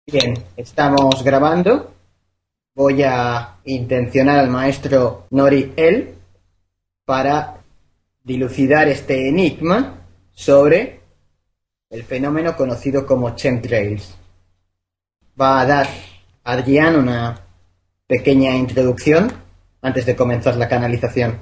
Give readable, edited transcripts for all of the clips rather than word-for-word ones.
Bien, estamos grabando. Voy a intencionar al maestro Nori El para dilucidar este enigma sobre el fenómeno conocido como chemtrails. Va a dar Adrián una pequeña introducción antes de comenzar la canalización.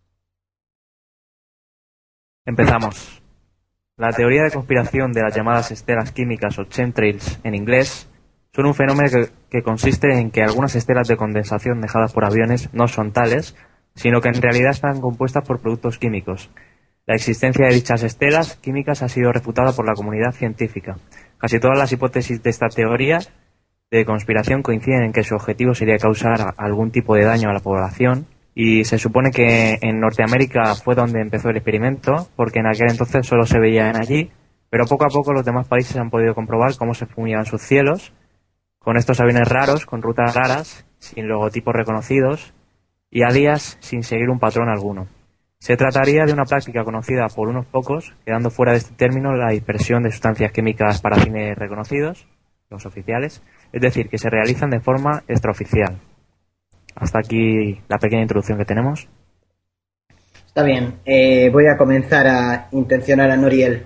Empezamos. La teoría de conspiración de las llamadas estelas químicas o chemtrails en inglés son un fenómeno que consiste en que algunas estelas de condensación dejadas por aviones no son tales, sino que en realidad están compuestas por productos químicos. La existencia de dichas estelas químicas ha sido refutada por la comunidad científica. Casi todas las hipótesis de esta teoría de conspiración coinciden en que su objetivo sería causar algún tipo de daño a la población. Y se supone que en Norteamérica fue donde empezó el experimento, porque en aquel entonces solo se veían allí, pero poco a poco los demás países han podido comprobar cómo se fumigaban sus cielos, con estos aviones raros, con rutas raras, sin logotipos reconocidos, y a días sin seguir un patrón alguno. Se trataría de una práctica conocida por unos pocos, quedando fuera de este término la dispersión de sustancias químicas para fines reconocidos, los oficiales, es decir, que se realizan de forma extraoficial. Hasta aquí la pequeña introducción que tenemos. Está bien, voy a comenzar a intencionar a Noriel.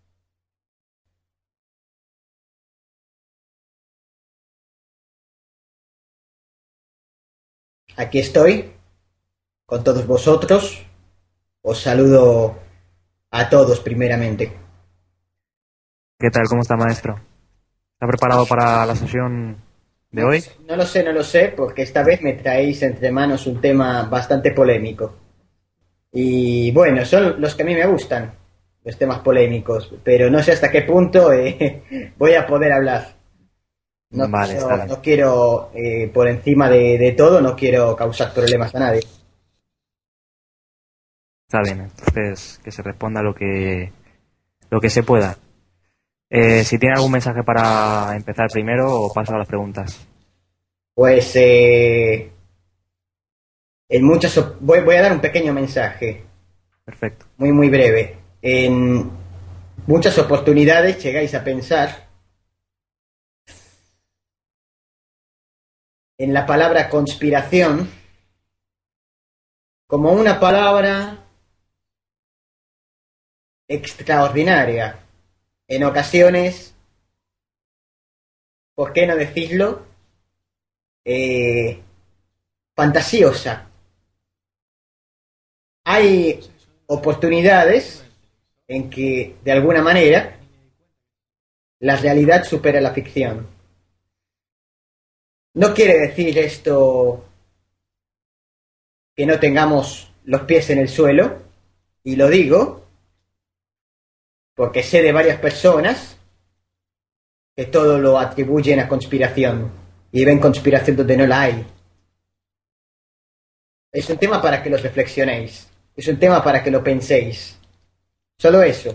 Aquí estoy, con todos vosotros. Os saludo a todos primeramente. ¿Qué tal? ¿Cómo está, maestro? ¿Está preparado para la sesión de hoy? No lo sé, porque esta vez me traéis entre manos un tema bastante polémico. Y bueno, son los que a mí me gustan, los temas polémicos, pero no sé hasta qué punto voy a poder hablar. Vale, está bien. No quiero por encima de todo, no quiero causar problemas a nadie. Está bien. Entonces, que se responda lo que se pueda. Si tiene algún mensaje para empezar primero o paso a las preguntas. Pues voy a dar un pequeño mensaje, Perfecto. muy breve. En muchas oportunidades llegáis a pensar en la palabra conspiración como una palabra extraordinaria. En ocasiones, ¿por qué no decirlo? Fantasiosa. Hay oportunidades en que, de alguna manera, la realidad supera la ficción. No quiere decir esto que no tengamos los pies en el suelo, y lo digo porque sé de varias personas que todo lo atribuyen a conspiración y ven conspiración donde no la hay. Es un tema para que lo reflexionéis, es un tema para que lo penséis. Solo eso.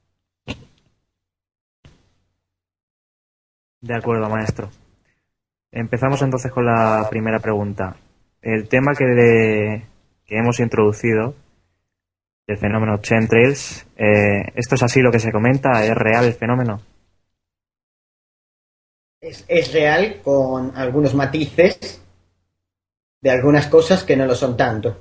De acuerdo, maestro. Empezamos entonces con la primera pregunta. El tema que hemos introducido, el fenómeno chemtrails, ¿esto es así lo que se comenta? ¿Es real el fenómeno? Es real con algunos matices de algunas cosas que no lo son tanto.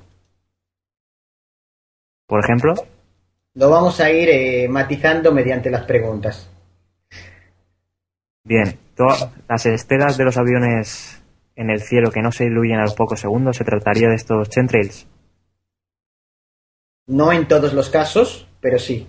Por ejemplo. Lo vamos a ir matizando mediante las preguntas. Bien, todas las estelas de los aviones en el cielo que no se diluyen a los pocos segundos, ¿se trataría de estos chemtrails? No en todos los casos, pero sí.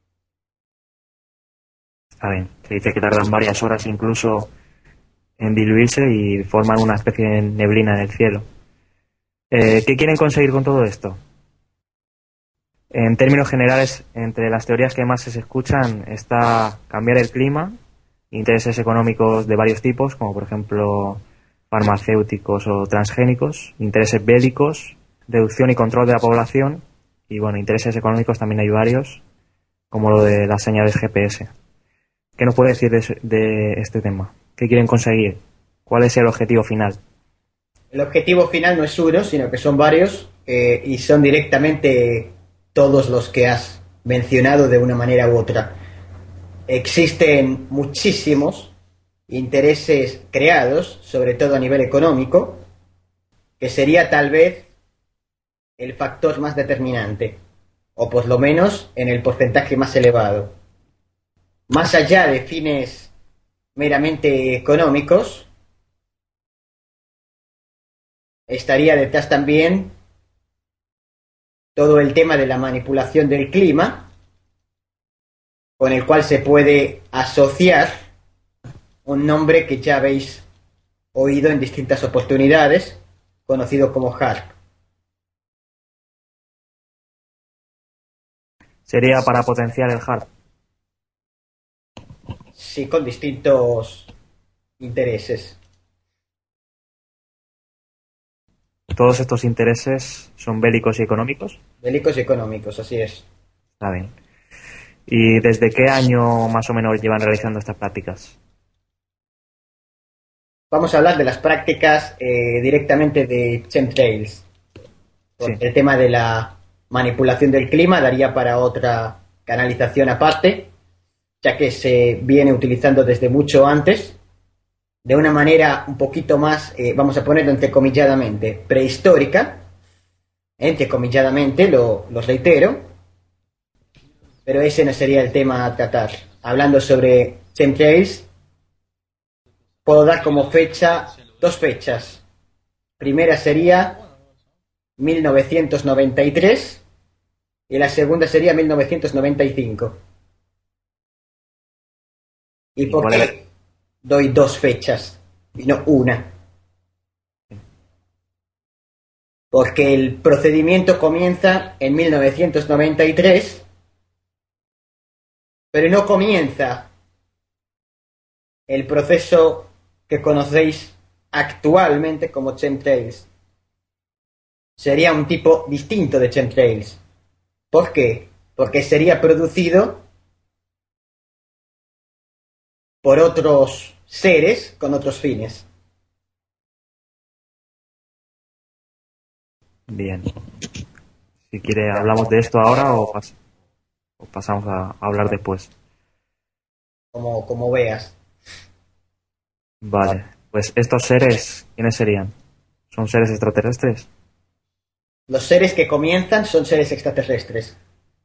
Está bien, se dice que tardan varias horas incluso en diluirse y forman una especie de neblina en el cielo. ¿Qué quieren conseguir con todo esto? En términos generales, entre las teorías que más se escuchan está cambiar el clima, intereses económicos de varios tipos, como por ejemplo farmacéuticos o transgénicos, intereses bélicos, reducción y control de la población, y bueno, intereses económicos también hay varios, como lo de las señales GPS. ¿Qué nos puede decir de este tema? ¿Qué quieren conseguir? ¿Cuál es el objetivo final? El objetivo final no es uno, sino que son varios y son directamente todos los que has mencionado de una manera u otra. Existen muchísimos intereses creados, sobre todo a nivel económico, que sería tal vez el factor más determinante, o por lo menos en el porcentaje más elevado. Más allá de fines meramente económicos, estaría detrás también todo el tema de la manipulación del clima, con el cual se puede asociar un nombre que ya habéis oído en distintas oportunidades, conocido como HARP. Sería para potenciar el HARP. Sí, con distintos intereses. Todos estos intereses son bélicos y económicos. Bélicos y económicos, así es. Está bien. ¿Y desde qué año más o menos llevan realizando estas prácticas? Vamos a hablar de las prácticas directamente de chemtrails. Sí. El tema de la manipulación del clima daría para otra canalización aparte, ya que se viene utilizando desde mucho antes, de una manera un poquito más, vamos a ponerlo entrecomilladamente, prehistórica, entrecomilladamente, lo reitero, pero ese no sería el tema a tratar. Hablando sobre chemtrails, puedo dar como fecha dos fechas. Primera sería 1993 y la segunda sería 1995. ¿Y por qué doy dos fechas y no una? Porque el procedimiento comienza en 1993, pero no comienza el proceso que conocéis actualmente como chemtrails. Sería un tipo distinto de chemtrails. ¿Por qué? Porque sería producido por otros seres con otros fines. Bien. Si quiere, ¿hablamos de esto ahora o pasamos a hablar después? Como veas. Vale. Pues estos seres, ¿quiénes serían? ¿Son seres extraterrestres? Los seres que comienzan son seres extraterrestres.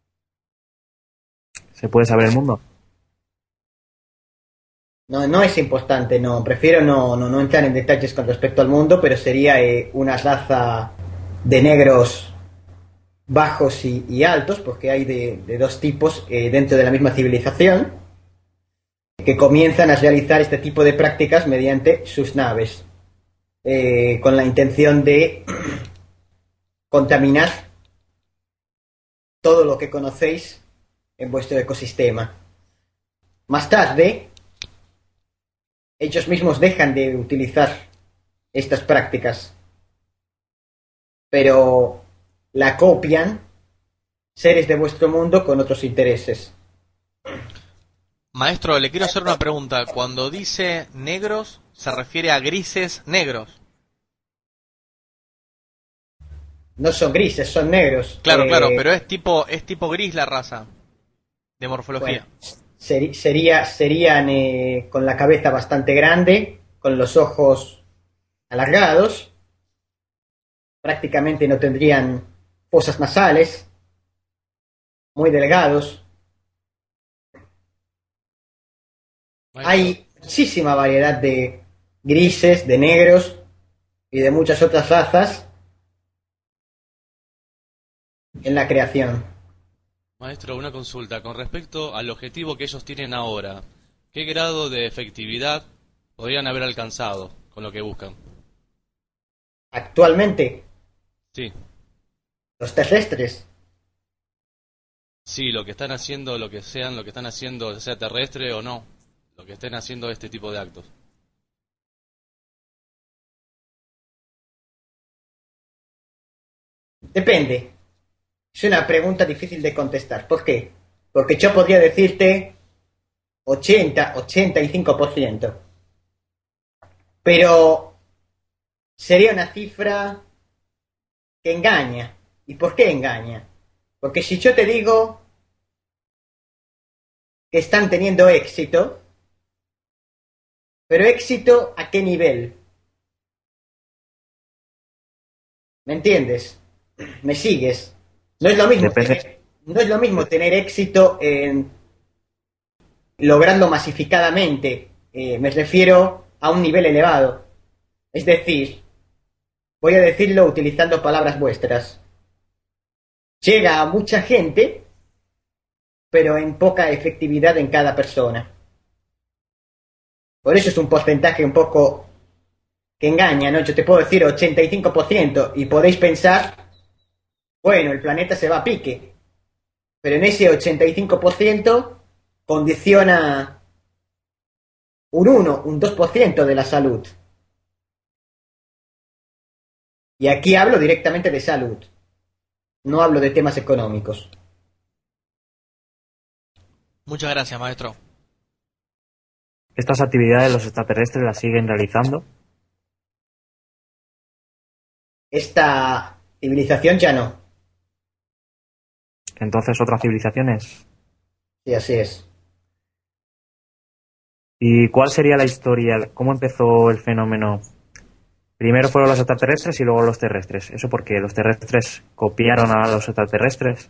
¿Se puede saber el mundo? No, no es importante, no. Prefiero no entrar en detalles con respecto al mundo, pero sería una raza de negros bajos y altos, porque hay de dos tipos dentro de la misma civilización, que comienzan a realizar este tipo de prácticas mediante sus naves, con la intención de contaminar todo lo que conocéis en vuestro ecosistema. Más tarde, ellos mismos dejan de utilizar estas prácticas, pero la copian seres de vuestro mundo con otros intereses. Maestro, le quiero hacer una pregunta. Cuando dice negros, ¿se refiere a grises negros? No son grises, son negros. Claro, claro, pero es tipo gris la raza de morfología. Bueno, serían con la cabeza bastante grande, con los ojos alargados, prácticamente no tendrían fosas nasales, muy delgados. Maestro, Hay muchísima variedad de grises, de negros y de muchas otras razas en la creación. Maestro, una consulta. Con respecto al objetivo que ellos tienen ahora, ¿qué grado de efectividad podrían haber alcanzado con lo que buscan? Actualmente, Sí, los terrestres, sí, lo que están haciendo, lo que están haciendo, sea terrestre o no, lo que estén haciendo este tipo de actos. depende. Es una pregunta difícil de contestar. ¿Por qué? Porque yo podría decirte 85%. Pero sería una cifra que engaña. ¿Y por qué engaña? Porque si yo te digo que están teniendo éxito, Pero éxito, ¿a qué nivel? ¿Me entiendes? ¿Me sigues? No es lo mismo Depende. no es lo mismo tener éxito en logrando masificadamente. Me refiero a un nivel elevado. Es decir, voy a decirlo utilizando palabras vuestras. Llega a mucha gente, pero en poca efectividad en cada persona. Por eso es un porcentaje un poco que engaña, ¿no? Yo te puedo decir 85% y podéis pensar, bueno, el planeta se va a pique, pero en ese 85% condiciona un 1, un 2% de la salud. Y aquí hablo directamente de salud, no hablo de temas económicos. Muchas gracias, maestro. Estas actividades los extraterrestres las siguen realizando. Esta civilización ya no. Entonces otras civilizaciones. Sí, así es. ¿Y cuál sería la historia? ¿Cómo empezó el fenómeno? Primero fueron los extraterrestres y luego los terrestres. ¿Eso porque los terrestres copiaron a los extraterrestres?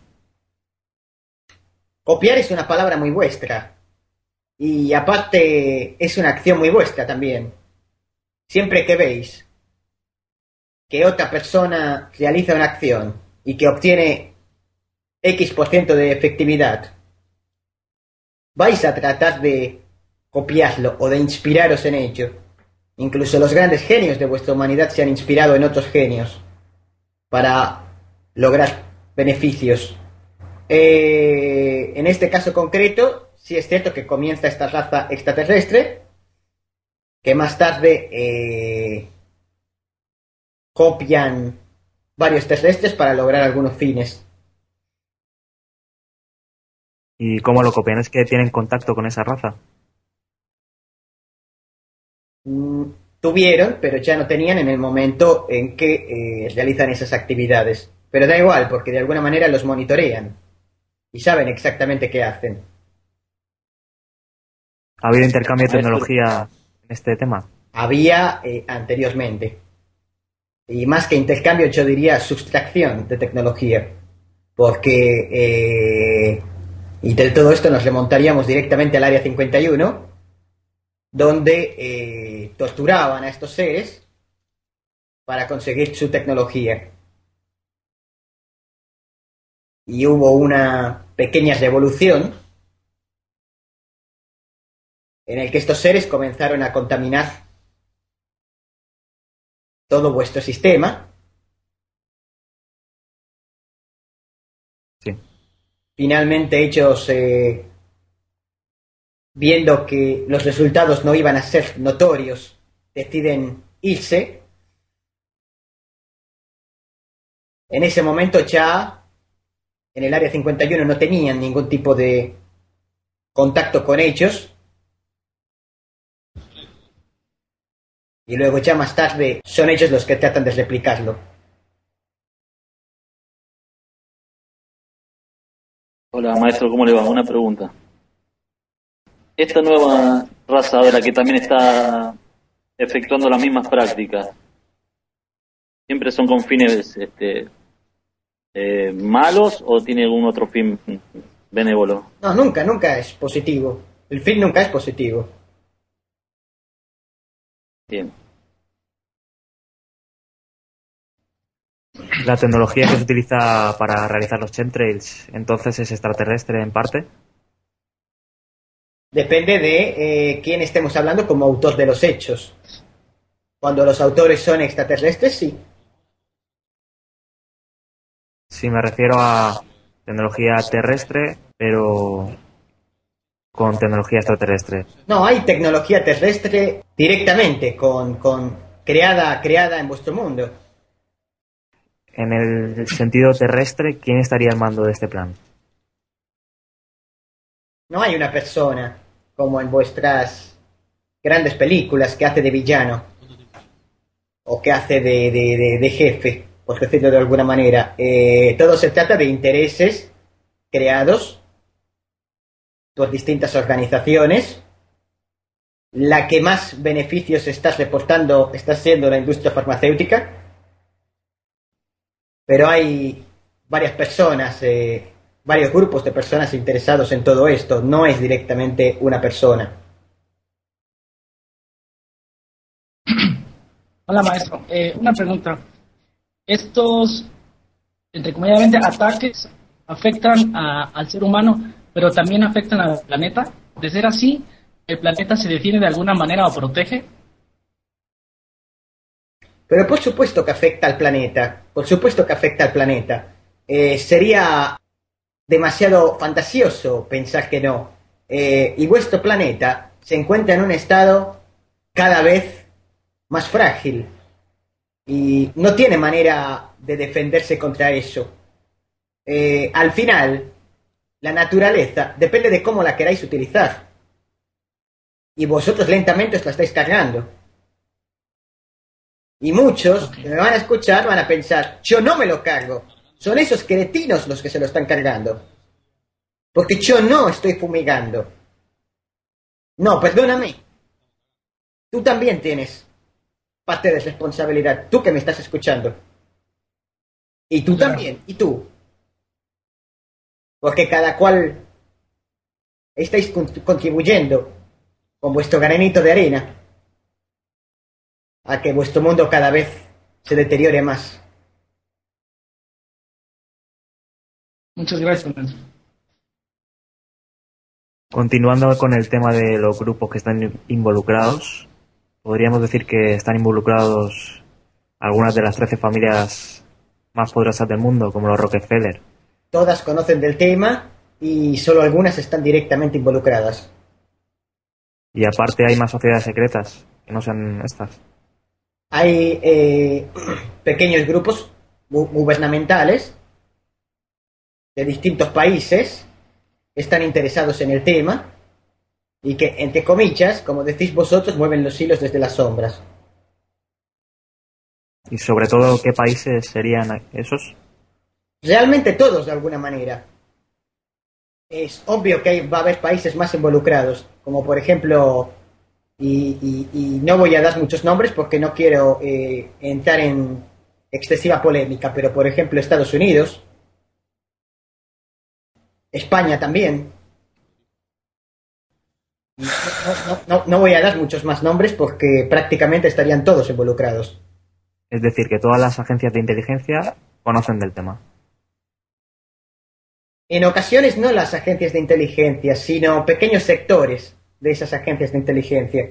Copiar es una palabra muy vuestra. Y aparte es una acción muy vuestra también. Siempre que veis que otra persona realiza una acción y que obtiene X% de efectividad, vais a tratar de copiarlo o de inspiraros en ello. Incluso los grandes genios de vuestra humanidad se han inspirado en otros genios para lograr beneficios. En este caso concreto, sí es cierto que comienza esta raza extraterrestre, que más tarde copian varios terrestres para lograr algunos fines. ¿Y cómo lo copian? ¿Es que tienen contacto con esa raza? Tuvieron, pero ya no tenían en el momento en que realizan esas actividades. Pero da igual, porque de alguna manera los monitorean y saben exactamente qué hacen. ¿Ha habido intercambio de Maestro, tecnología en este tema? Había anteriormente. Y más que intercambio, yo diría sustracción de tecnología. Porque, y de todo esto nos remontaríamos directamente al Área 51, donde torturaban a estos seres para conseguir su tecnología. Y hubo una pequeña revolución en el que estos seres comenzaron a contaminar todo vuestro sistema. Sí. Finalmente ellos, viendo que los resultados no iban a ser notorios, deciden irse. En ese momento ya en el Área 51 no tenían ningún tipo de contacto con ellos. Y luego ya más tarde son ellos los que tratan de replicarlo. hola maestro, ¿cómo le va? Una pregunta. Esta nueva raza ahora que también está efectuando las mismas prácticas, ¿siempre son con fines malos o tiene algún otro fin benévolo? No, nunca, nunca es positivo. El fin nunca es positivo. Bien. La tecnología que se utiliza para realizar los chemtrails, entonces es extraterrestre en parte. Depende de quién estemos hablando como autor de los hechos. Cuando los autores son extraterrestres, sí. Sí, me refiero a tecnología terrestre, pero con tecnología extraterrestre. No, hay tecnología terrestre directamente, creada en vuestro mundo. En el sentido terrestre, ¿quién estaría al mando de este plan? No hay una persona, como en vuestras grandes películas, que hace de villano o que hace de jefe, por decirlo de alguna manera. Todo se trata de intereses creados por distintas organizaciones la que más beneficios estás reportando está siendo la industria farmacéutica, pero hay varias personas, varios grupos de personas interesados en todo esto, no es directamente una persona. Hola maestro, una pregunta. Estos, entrecomilladamente, ataques afectan al ser humano, pero también afectan al planeta. De ser así, ¿el planeta se defiende de alguna manera o protege? Pero por supuesto que afecta al planeta, por supuesto que afecta al planeta. Sería demasiado fantasioso pensar que no. Y vuestro planeta se encuentra en un estado cada vez más frágil y no tiene manera de defenderse contra eso. Al final, la naturaleza depende de cómo la queráis utilizar. Y vosotros lentamente os la estáis cargando. Y muchos que me van a escuchar van a pensar, yo no me lo cargo. Son esos cretinos los que se lo están cargando. Porque yo no estoy fumigando. No, perdóname. Tú también tienes parte de responsabilidad. Tú que me estás escuchando. Y tú Claro. también. Y tú. Porque cada cual estáis contribuyendo con vuestro granito de arena a que vuestro mundo cada vez se deteriore más. Muchas gracias, maestro. Continuando con el tema de los grupos que están involucrados, podríamos decir que están involucrados algunas de las 13 familias más poderosas del mundo, como los Rockefeller. Todas conocen del tema y solo algunas están directamente involucradas. Y aparte hay más sociedades secretas que no sean estas. Hay pequeños grupos gubernamentales de distintos países que están interesados en el tema y que, entre comillas, como decís vosotros, mueven los hilos desde las sombras. Y sobre todo, ¿qué países serían esos? Realmente todos, de alguna manera. Es obvio que va a haber países más involucrados, como por ejemplo, y no voy a dar muchos nombres porque no quiero entrar en excesiva polémica, pero por ejemplo Estados Unidos, España también. No voy a dar muchos más nombres porque prácticamente estarían todos involucrados. Es decir, que todas las agencias de inteligencia conocen del tema. En ocasiones no las agencias de inteligencia, sino pequeños sectores de esas agencias de inteligencia.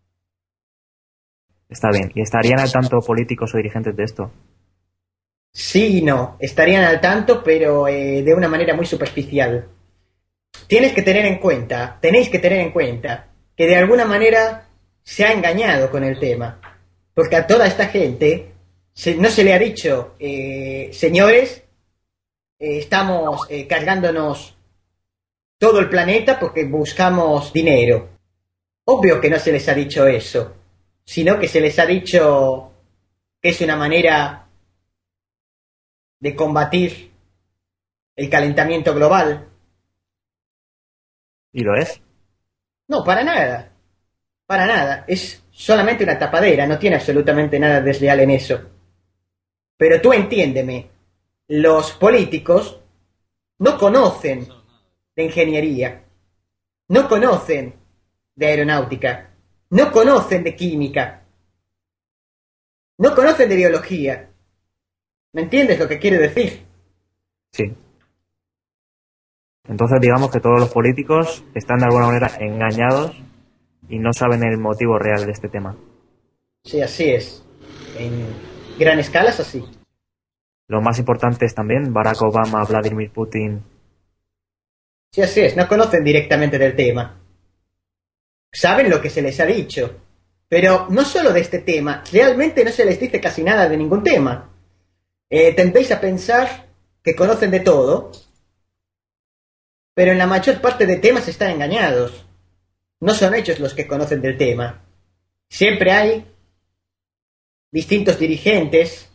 Está bien. ¿Y estarían al tanto políticos o dirigentes de esto? Sí y no, estarían al tanto, pero de una manera muy superficial. Tenéis que tener en cuenta que de alguna manera se ha engañado con el tema. Porque a toda esta gente no se le ha dicho, señores, estamos cargándonos todo el planeta porque buscamos dinero. Obvio que no se les ha dicho eso, sino que se les ha dicho que es una manera de combatir el calentamiento global. ¿Y lo es? No, para nada. Para nada. Es solamente una tapadera, no tiene absolutamente nada desleal en eso. Pero tú entiéndeme, los políticos no conocen de ingeniería, no conocen de aeronáutica, no conocen de química, no conocen de biología. ¿Me entiendes lo que quiero decir? Sí. Entonces digamos que todos los políticos están de alguna manera engañados y no saben el motivo real de este tema. Sí, así es. En gran escala es así. Los más importantes también, Barack Obama, Vladimir Putin. Sí, así es. No conocen directamente del tema. Saben lo que se les ha dicho. Pero no solo de este tema. Realmente no se les dice casi nada de ningún tema. Tendéis a pensar que conocen de todo, pero en la mayor parte de temas están engañados. No son ellos los que conocen del tema. Siempre hay distintos dirigentes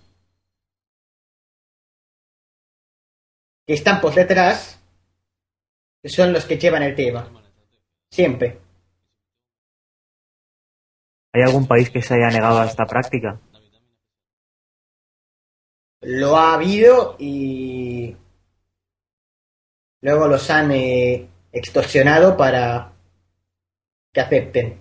que están por detrás, que son los que llevan el tema. Siempre. ¿Hay algún país que se haya negado a esta práctica? Lo ha habido y luego los han extorsionado para que acepten.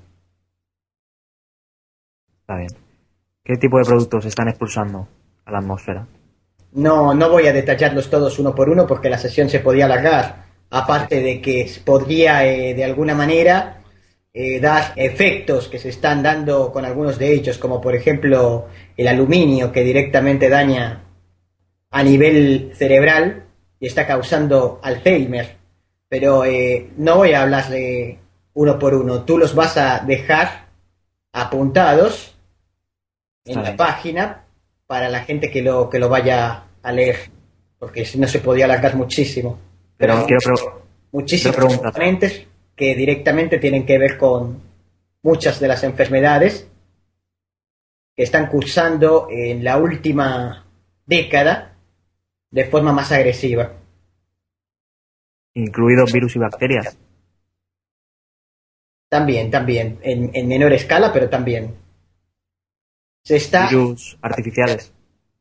Está bien. ¿Qué tipo de productos están expulsando a la atmósfera? No voy a detallarlos todos uno por uno porque la sesión se podía alargar. Aparte de que podría de alguna manera dar efectos que se están dando con algunos de ellos, como por ejemplo el aluminio que directamente daña a nivel cerebral y está causando Alzheimer. Pero no voy a hablar de uno por uno. Tú los vas a dejar apuntados en la página para la gente que lo vaya a leer, porque si no se podía alargar muchísimo. Pero muchísimos componentes que directamente tienen que ver con muchas de las enfermedades que están cursando en la última década de forma más agresiva. ¿Incluidos virus y bacterias? También, en menor escala, pero también. Virus artificiales.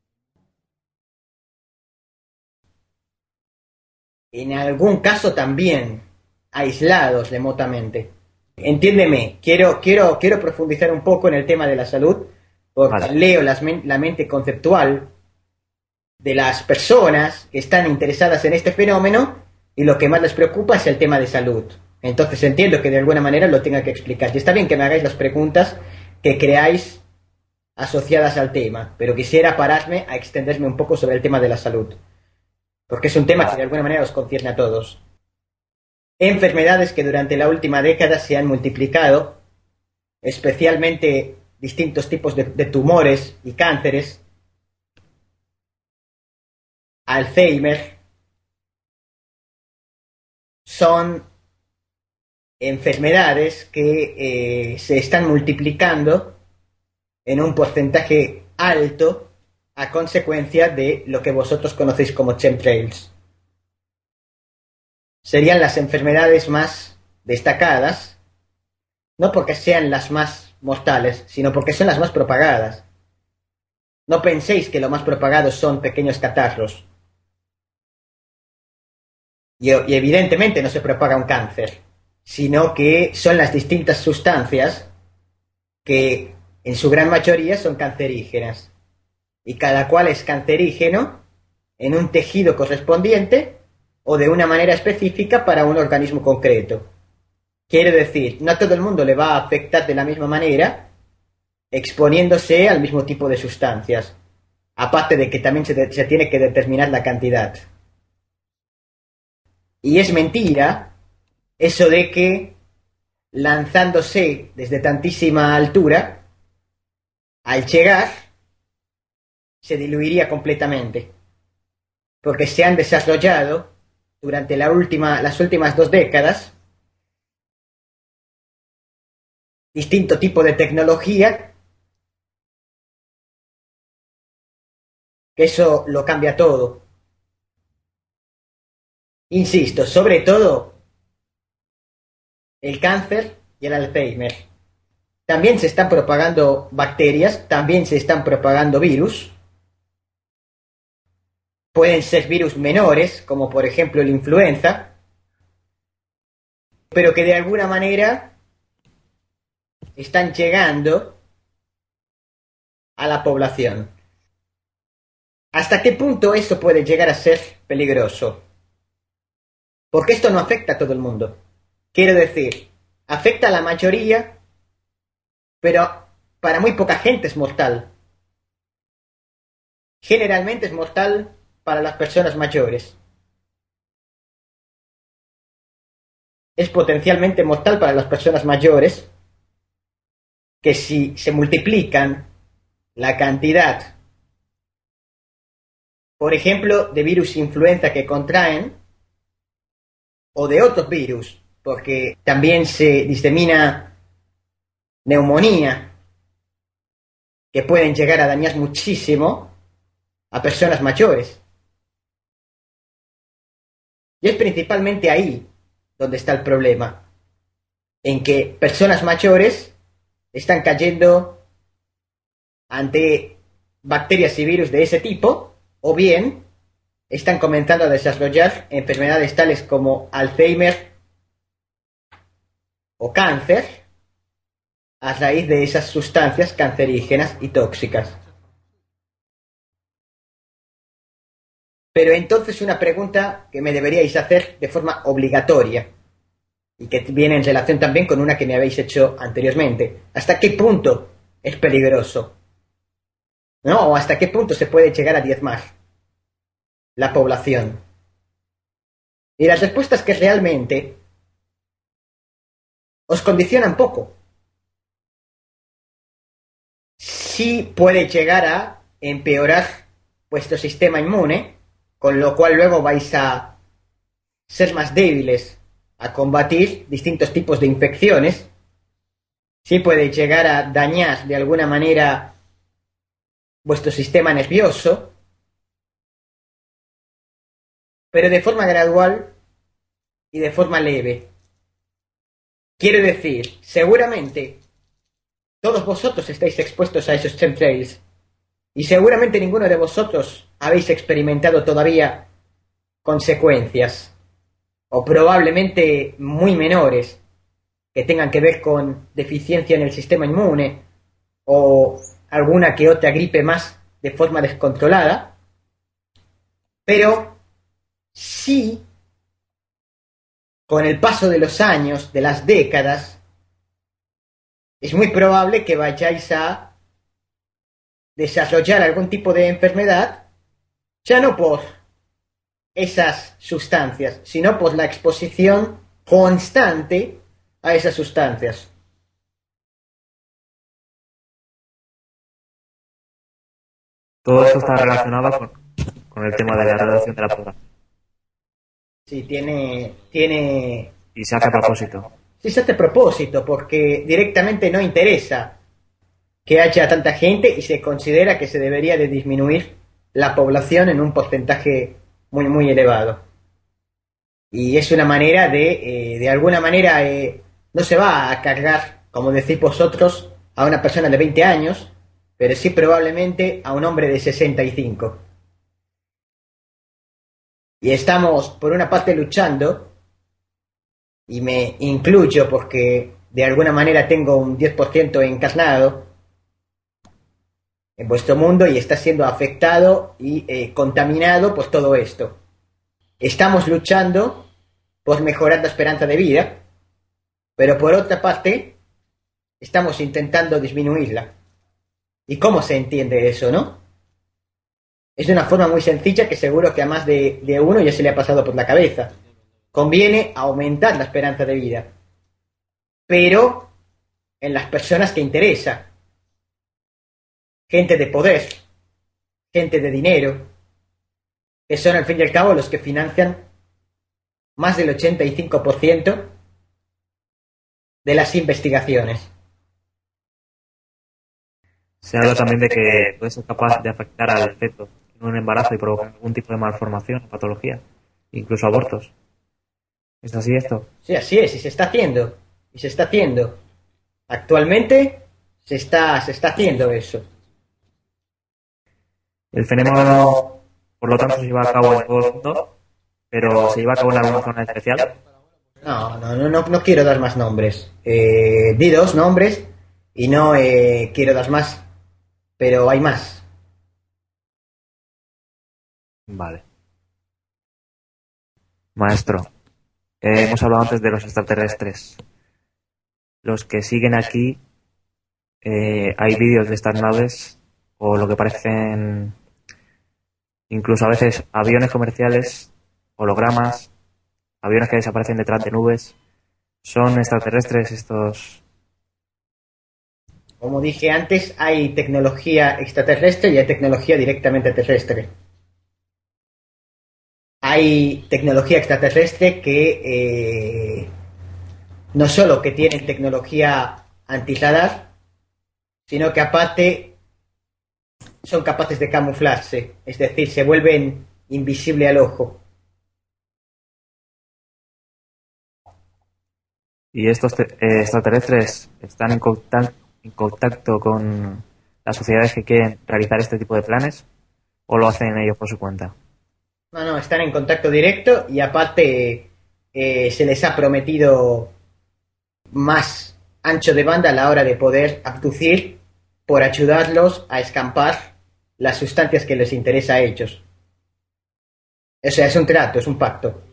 En algún caso también, aislados remotamente. Entiéndeme, quiero profundizar un poco en el tema de la salud, porque leo la mente conceptual de las personas que están interesadas en este fenómeno y lo que más les preocupa es el tema de salud. Entonces entiendo que de alguna manera lo tenga que explicar. Y está bien que me hagáis las preguntas que creáis asociadas al tema, pero quisiera pararme a extenderme un poco sobre el tema de la salud, porque es un tema que de alguna manera os concierne a todos. Enfermedades que durante la última década se han multiplicado, especialmente distintos tipos de tumores y cánceres, Alzheimer, son enfermedades que se están multiplicando en un porcentaje alto a consecuencia de lo que vosotros conocéis como chemtrails. Serían las enfermedades más destacadas, no porque sean las más mortales, sino porque son las más propagadas. No penséis que lo más propagado son pequeños catarros. Y evidentemente no se propaga un cáncer, sino que son las distintas sustancias que en su gran mayoría son cancerígenas. Y cada cual es cancerígeno en un tejido correspondiente o de una manera específica para un organismo concreto. Quiere decir, no a todo el mundo le va a afectar de la misma manera exponiéndose al mismo tipo de sustancias. Aparte de que también se tiene que determinar la cantidad. Y es mentira eso de que lanzándose desde tantísima altura, al llegar, se diluiría completamente. Porque se han desarrollado durante las últimas 2 décadas distinto tipo de tecnología que eso lo cambia todo. Insisto, sobre todo el cáncer y el Alzheimer. También se están propagando bacterias, también se están propagando virus. Pueden ser virus menores, como por ejemplo la influenza, pero que de alguna manera están llegando a la población. ¿Hasta qué punto eso puede llegar a ser peligroso? Porque esto no afecta a todo el mundo. Quiero decir, afecta a la mayoría, pero para muy poca gente es mortal. Generalmente es mortal para las personas mayores. Es potencialmente mortal para las personas mayores, que si se multiplican la cantidad, por ejemplo, de virus influenza que contraen, o de otros virus, porque también se disemina neumonía, que pueden llegar a dañar muchísimo a personas mayores. Y es principalmente ahí donde está el problema, en que personas mayores están cayendo ante bacterias y virus de ese tipo, o bien están comenzando a desarrollar enfermedades tales como Alzheimer o cáncer a raíz de esas sustancias cancerígenas y tóxicas. Pero entonces una pregunta que me deberíais hacer de forma obligatoria y que viene en relación también con una que me habéis hecho anteriormente. ¿Hasta qué punto es peligroso? ¿No? ¿O hasta qué punto se puede llegar a diezmar la población? Y las respuestas que realmente os condicionan poco. Sí puede llegar a empeorar vuestro sistema inmune, con lo cual luego vais a ser más débiles a combatir distintos tipos de infecciones. Sí puede llegar a dañar de alguna manera vuestro sistema nervioso, pero de forma gradual y de forma leve. Quiero decir, seguramente todos vosotros estáis expuestos a esos chemtrails y seguramente ninguno de vosotros habéis experimentado todavía consecuencias, o probablemente muy menores, que tengan que ver con deficiencia en el sistema inmune o alguna que otra gripe más de forma descontrolada, pero sí, con el paso de los años, de las décadas, es muy probable que vayáis a desarrollar algún tipo de enfermedad, ya no por esas sustancias, sino por la exposición constante a esas sustancias. Todo esto está relacionado con el tema de la reducción de la población. Sí, tiene... Y se hace a propósito. Sí, se hace a propósito, porque directamente no interesa que haya tanta gente y se considera que se debería de disminuir la población en un porcentaje muy, muy elevado. Y es una manera de alguna manera, no se va a cargar, como decís vosotros, a una persona de 20 años, pero sí probablemente a un hombre de 65. Y estamos, por una parte, luchando, y me incluyo porque de alguna manera tengo un 10% encarnado en vuestro mundo y está siendo afectado y contaminado por todo esto. Estamos luchando por mejorar la esperanza de vida, pero por otra parte, estamos intentando disminuirla. ¿Y cómo se entiende eso, no? Es de una forma muy sencilla que seguro que a más de uno ya se le ha pasado por la cabeza. Conviene aumentar la esperanza de vida, pero en las personas que interesa. Gente de poder, gente de dinero, que son al fin y al cabo los que financian más del 85% de las investigaciones. Se habla también de que puede ser capaz de afectar al feto en un embarazo y provocar algún tipo de malformación o patología, incluso abortos. ¿Es así esto? Sí, así es, y se está haciendo. Y se está haciendo. Actualmente se está haciendo eso. El fenómeno, por lo tanto, se lleva a cabo en todo el mundo, pero se lleva a cabo en alguna zona especial. No quiero dar más nombres. Di 2 nombres y no quiero dar más, pero hay más. Vale. Maestro, hemos hablado antes de los extraterrestres. Los que siguen aquí, hay vídeos de estas naves, o lo que parecen, incluso a veces aviones comerciales, hologramas, aviones que desaparecen detrás de nubes. ¿Son extraterrestres estos? Como dije antes, hay tecnología extraterrestre y hay tecnología directamente terrestre. Hay tecnología extraterrestre que no solo que tienen tecnología antirradar, sino que aparte son capaces de camuflarse, es decir, se vuelven invisible al ojo. ¿Y estos extraterrestres están en en contacto con las sociedades que quieren realizar este tipo de planes o lo hacen ellos por su cuenta? No, están en contacto directo y aparte se les ha prometido más ancho de banda a la hora de poder abducir por ayudarlos a escampar las sustancias que les interesa a ellos. O sea, es un trato, es un pacto.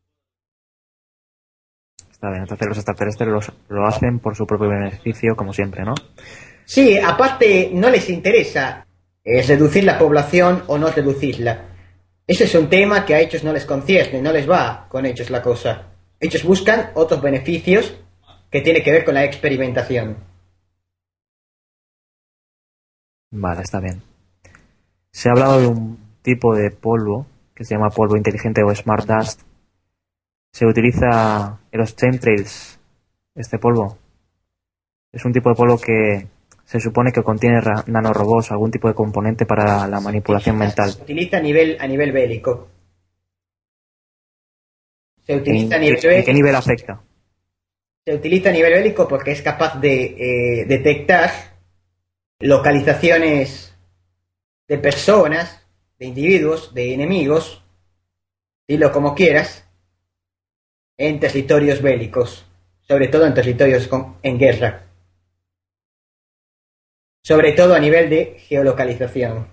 Está bien, entonces los extraterrestres lo hacen por su propio beneficio, como siempre, ¿no? Sí, aparte no les interesa reducir la población o no reducirla. Ese es un tema que a ellos no les concierne, no les va con ellos la cosa. Ellos buscan otros beneficios que tienen que ver con la experimentación. Vale, está bien. Se ha hablado de un tipo de polvo que se llama polvo inteligente o smart dust. Se utiliza en los chemtrails, este polvo. Es un tipo de polvo que se supone que contiene nanorobots, algún tipo de componente para la manipulación mental. Se utiliza a nivel bélico. Se utiliza a ¿En nivel qué bélico. nivel afecta? Se utiliza a nivel bélico porque es capaz de detectar localizaciones de personas, de individuos, de enemigos, dilo como quieras, en territorios bélicos, sobre todo en territorios en guerra, sobre todo a nivel de geolocalización.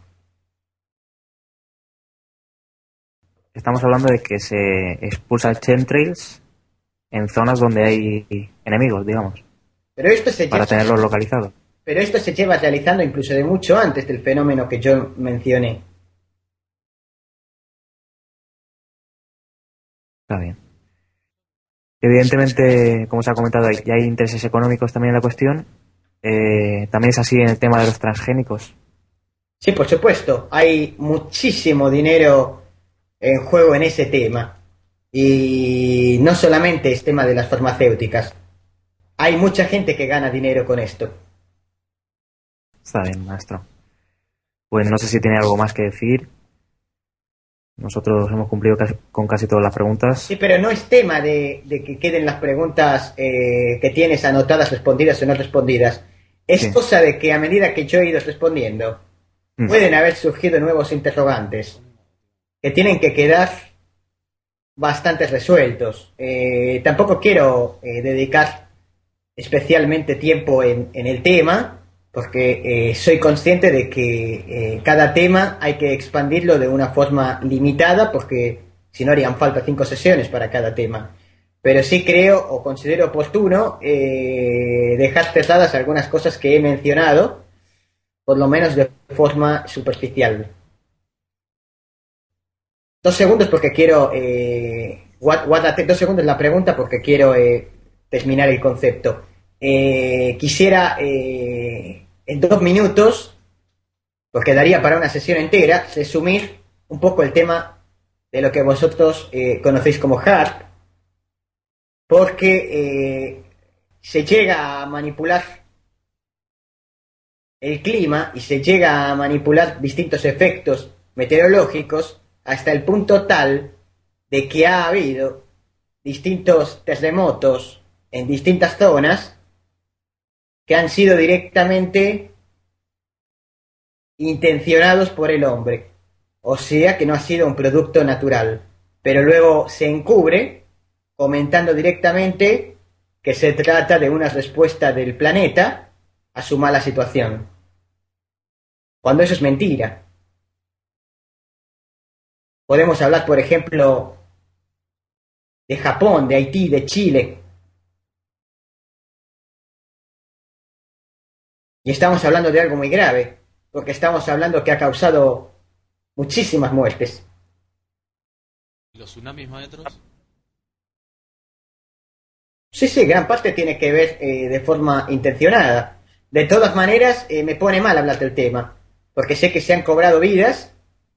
Estamos hablando de que se expulsa chemtrails en zonas donde hay enemigos, digamos, Pero esto se para lleva, tenerlos localizados. pero esto se lleva realizando incluso de mucho antes del fenómeno que yo mencioné. Está bien. Evidentemente, como se ha comentado, ya hay intereses económicos también en la cuestión. También es así en el tema de los transgénicos. Sí, por supuesto, hay muchísimo dinero en juego en ese tema. Y no solamente es tema de las farmacéuticas. Hay mucha gente que gana dinero con esto. Está bien, maestro. Pues no sé si tiene algo más que decir. Nosotros hemos cumplido con casi todas las preguntas. Sí, pero no es tema de que queden las preguntas que tienes anotadas, respondidas o no respondidas. Es Sí. cosa de que a medida que yo he ido respondiendo, pueden haber surgido nuevos interrogantes que tienen que quedar bastante resueltos. Tampoco quiero dedicar especialmente tiempo en el tema, porque soy consciente de que cada tema hay que expandirlo de una forma limitada, porque si no harían falta 5 sesiones para cada tema. Pero sí creo o considero oportuno dejar cerradas algunas cosas que he mencionado, por lo menos de forma superficial. 2 segundos porque quiero... guárdate 2 segundos la pregunta porque quiero terminar el concepto. Quisiera en 2 minutos, porque daría para una sesión entera, resumir un poco el tema de lo que vosotros conocéis como HARP, porque se llega a manipular el clima y se llega a manipular distintos efectos meteorológicos hasta el punto tal de que ha habido distintos terremotos en distintas zonas que han sido directamente intencionados por el hombre, o sea que no ha sido un producto natural, pero luego se encubre comentando directamente que se trata de una respuesta del planeta a su mala situación, cuando eso es mentira. Podemos hablar, por ejemplo, de Japón, de Haití, de Chile. Y estamos hablando de algo muy grave, porque estamos hablando que ha causado muchísimas muertes. ¿Y los tsunamis, maestros? Sí, gran parte tiene que ver de forma intencionada. De todas maneras, me pone mal hablar del tema, porque sé que se han cobrado vidas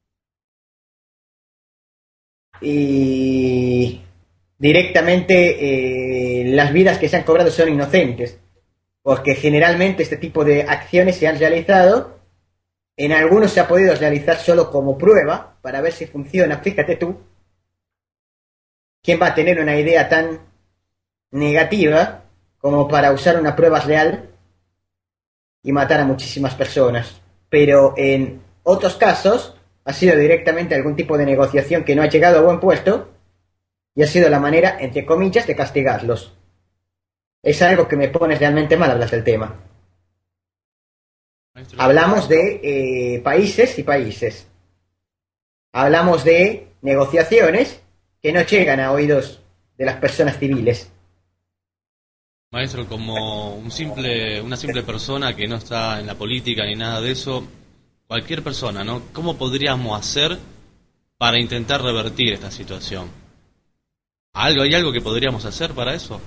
y directamente las vidas que se han cobrado son inocentes, porque generalmente este tipo de acciones se han realizado, en algunos se ha podido realizar solo como prueba para ver si funciona. Fíjate tú, ¿quién va a tener una idea tan negativa como para usar una prueba real y matar a muchísimas personas. Pero en otros casos ha sido directamente algún tipo de negociación que no ha llegado a buen puerto y ha sido la manera, entre comillas, de castigarlos. Es algo que me pone realmente mal hablar del tema. Maestro, Hablamos de países y países. Hablamos de negociaciones que no llegan a oídos de las personas civiles. maestro, como una simple persona que no está en la política ni nada de eso, cualquier persona, ¿no? ¿Cómo podríamos hacer para intentar revertir esta situación? ¿Hay algo que podríamos hacer para eso?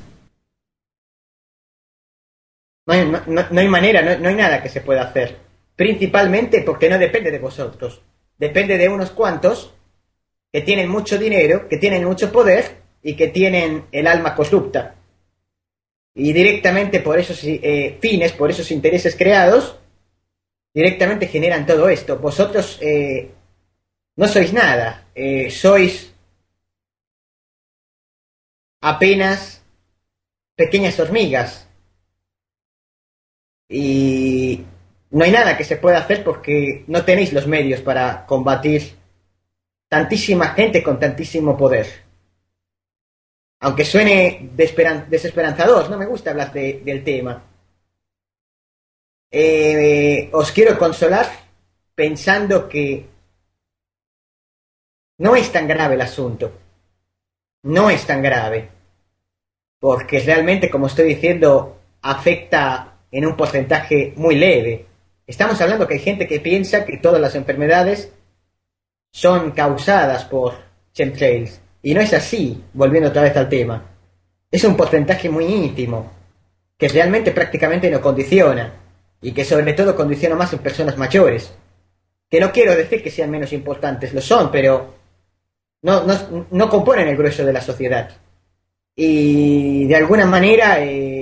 No hay manera, no hay nada que se pueda hacer. Principalmente porque no depende de vosotros. Depende de unos cuantos que tienen mucho dinero, que tienen mucho poder y que tienen el alma corrupta. Y directamente por esos fines, por esos intereses creados, directamente generan todo esto. Vosotros no sois nada, sois apenas pequeñas hormigas. Y no hay nada que se pueda hacer porque no tenéis los medios para combatir tantísima gente con tantísimo poder. Aunque suene desesperanzador, no me gusta hablar del tema. Os quiero consolar pensando que no es tan grave el asunto. No es tan grave. Porque realmente, como estoy diciendo, afecta en un porcentaje muy leve. Estamos hablando que hay gente que piensa que todas las enfermedades son causadas por chemtrails. Y no es así, volviendo otra vez al tema. Es un porcentaje muy ínfimo, que realmente prácticamente no condiciona, y que sobre todo condiciona más en personas mayores. Que no quiero decir que sean menos importantes, lo son, pero no componen el grueso de la sociedad. Y de alguna manera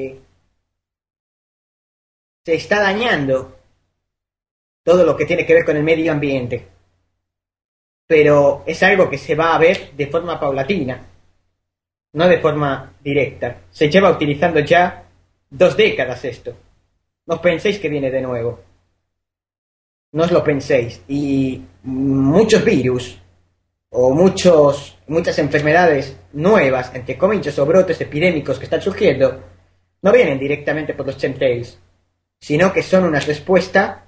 se está dañando todo lo que tiene que ver con el medio ambiente. Pero es algo que se va a ver de forma paulatina, no de forma directa. Se lleva utilizando ya 2 décadas esto. No os penséis que viene de nuevo. No os lo penséis. Y muchos virus o muchas enfermedades nuevas, entre comillas, o brotes epidémicos que están surgiendo, no vienen directamente por los chemtrails, sino que son una respuesta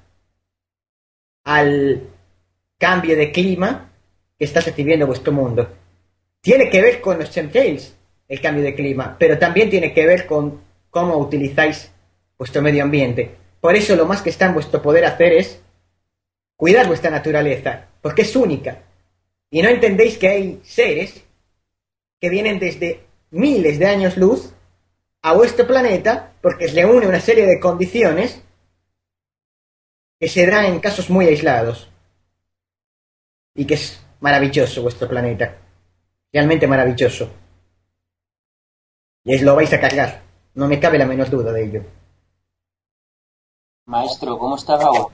al cambio de clima que está recibiendo vuestro mundo. Tiene que ver con los chemtrails, el cambio de clima, pero también tiene que ver con cómo utilizáis vuestro medio ambiente. Por eso lo más que está en vuestro poder hacer es cuidar vuestra naturaleza, porque es única. Y no entendéis que hay seres que vienen desde miles de años luz a vuestro planeta porque le une una serie de condiciones que se dan en casos muy aislados. Y que es maravilloso vuestro planeta. Realmente maravilloso. Y lo vais a cargar. No me cabe la menor duda de ello. Maestro, ¿cómo está Raúl?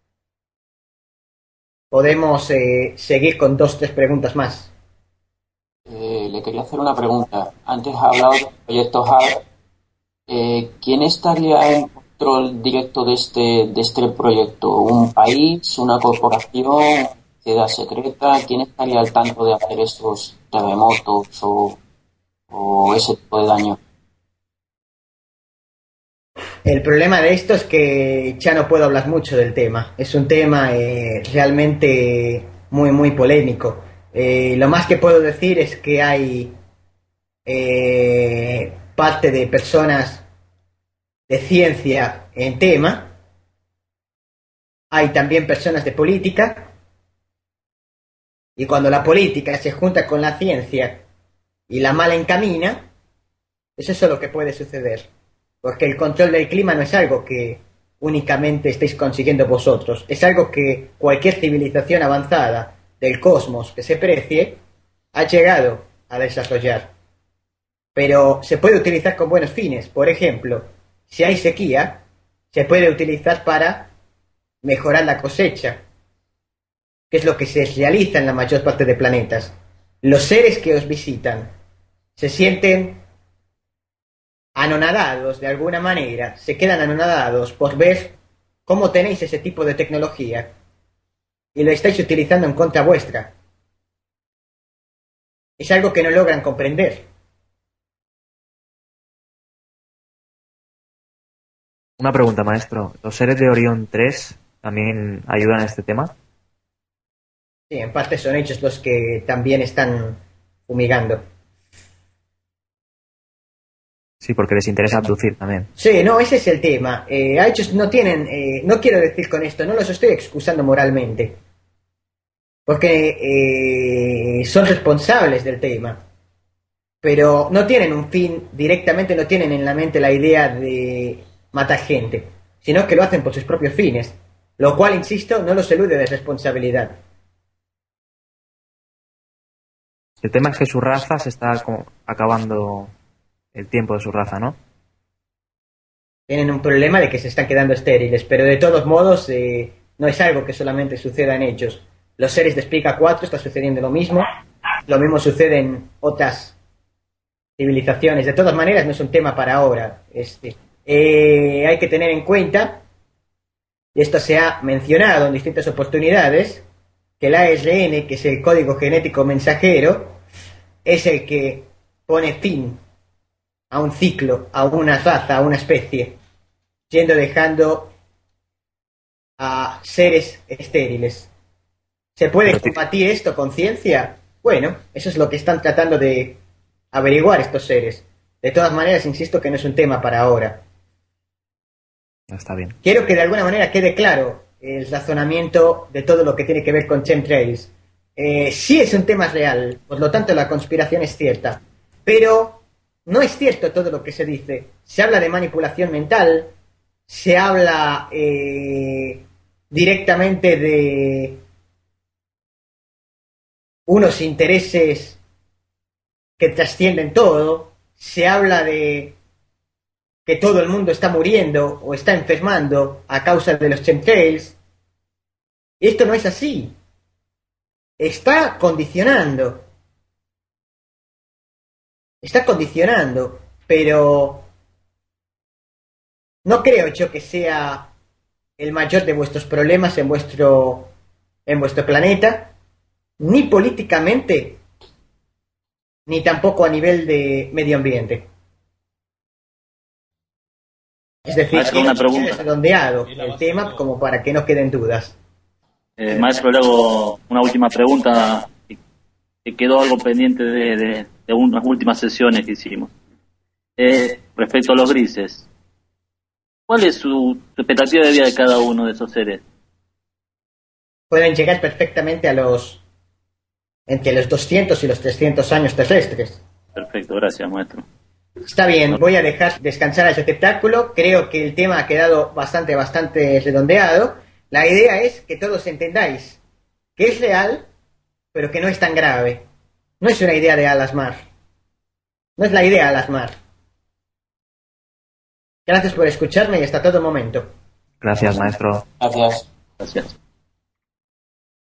Podemos seguir con 2 o 3 preguntas más. Le quería hacer una pregunta. Antes ha hablado del proyecto HARP. ¿Quién estaría en control directo de este proyecto? ¿Un país? ¿Una corporación? ¿Sociedad secreta? ¿Quién estaría al tanto de hacer estos terremotos o ese tipo de daño? El problema de esto es que ya no puedo hablar mucho del tema. Es un tema realmente muy, muy polémico. Lo más que puedo decir es que hay parte de personas de ciencia en tema. Hay también personas de política. Y cuando la política se junta con la ciencia y la mala encamina, es eso lo que puede suceder. Porque el control del clima no es algo que únicamente estéis consiguiendo vosotros. Es algo que cualquier civilización avanzada del cosmos que se precie ha llegado a desarrollar. Pero se puede utilizar con buenos fines. Por ejemplo, si hay sequía, se puede utilizar para mejorar la cosecha, que es lo que se realiza en la mayor parte de planetas. Los seres que os visitan se sienten anonadados de alguna manera, se quedan anonadados por ver cómo tenéis ese tipo de tecnología y lo estáis utilizando en contra vuestra. Es algo que no logran comprender. Una pregunta, maestro. ¿Los seres de Orión 3 también ayudan a este tema? Sí, en parte son ellos los que también están fumigando. Sí, porque les interesa abducir también. Sí, no, ese es el tema. A ellos no tienen, no quiero decir con esto, no los estoy excusando moralmente, porque son responsables del tema, pero no tienen un fin directamente, no tienen en la mente la idea de matar gente, sino que lo hacen por sus propios fines, lo cual, insisto, no los elude de responsabilidad. El tema es que su raza se está acabando el tiempo de su raza, ¿no? Tienen un problema de que se están quedando estériles, pero de todos modos no es algo que solamente suceda en ellos. Los seres de Spica 4 está sucediendo lo mismo sucede en otras civilizaciones. De todas maneras, no es un tema para ahora. Hay que tener en cuenta, y esto se ha mencionado en distintas oportunidades, que el ARN, que es el código genético mensajero, es el que pone fin a un ciclo, a una raza, a una especie, dejando a seres estériles. ¿Se puede combatir esto con ciencia? Bueno, eso es lo que están tratando de averiguar estos seres. De todas maneras, insisto que no es un tema para ahora. Está bien. Quiero que de alguna manera quede claro el razonamiento de todo lo que tiene que ver con chemtrails. Sí es un tema real, por lo tanto la conspiración es cierta, pero no es cierto todo lo que se dice. Se habla de manipulación mental, se habla directamente de unos intereses que trascienden todo, se habla de que todo el mundo está muriendo o está enfermando a causa de los chemtrails. Y esto no es así. Está condicionando, pero no creo yo que sea el mayor de vuestros problemas en vuestro planeta, ni políticamente, ni tampoco a nivel de medio ambiente. Es decir, Maestro, una pregunta. redondeado el tema como para que no queden dudas. Maestro, le hago una última pregunta que quedó algo pendiente de unas últimas sesiones que hicimos. Respecto a los grises, ¿cuál es su expectativa de vida de cada uno de esos seres? Pueden llegar perfectamente entre los 200 y los 300 años terrestres. Perfecto, gracias, maestro. Está bien, voy a dejar descansar al receptáculo. Creo que el tema ha quedado bastante redondeado. La idea es que todos entendáis que es real, pero que no es tan grave. No es una idea de Alasmar. No es la idea de Alasmar. Gracias por escucharme y hasta todo momento. Gracias, maestro. Gracias. Gracias.